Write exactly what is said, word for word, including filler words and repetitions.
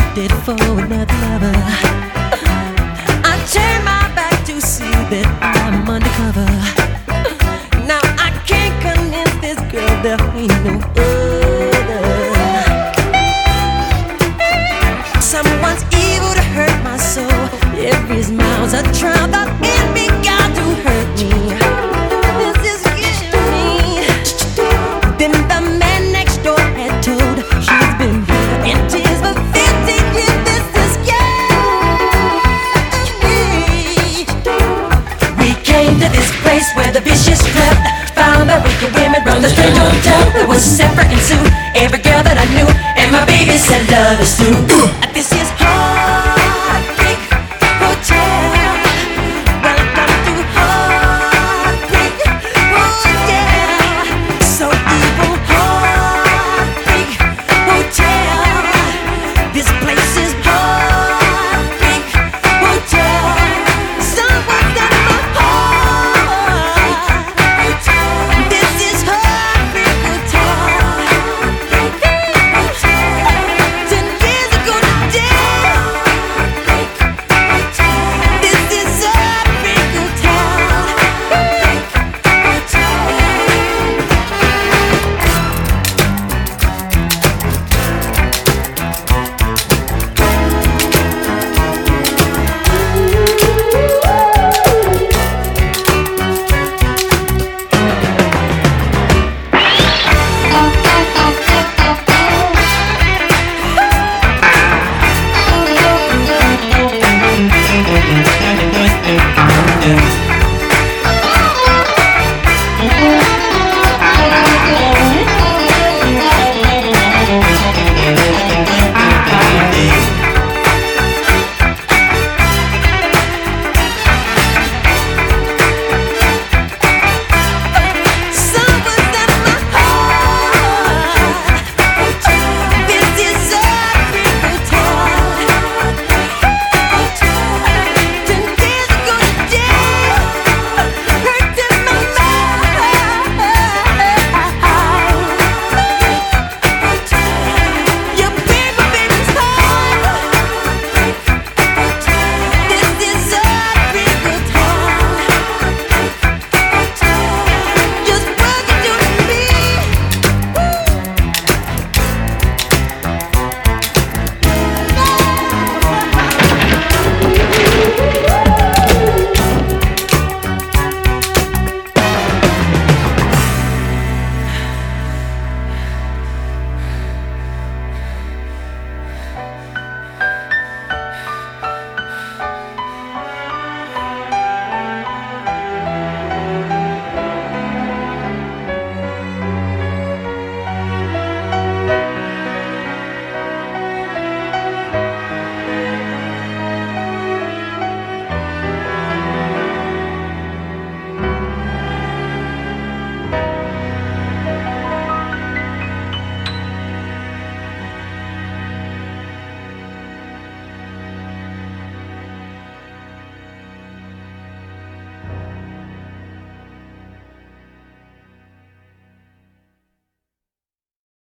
opted for another lover. I turned my back to see that I'm undercover. Now I can't convince this girl there ain't no other. Someone's evil to hurt my soul. Every smile's a trial that envy got to hurt me. This is getting me. Then the man next door had told she's been in tears for fifteen years. This is me. We came to this place where the vicious crept. Found that wicked women run the strange hotel. It was separate and Sue, every girl that I knew, and my baby said love is through. This is hard.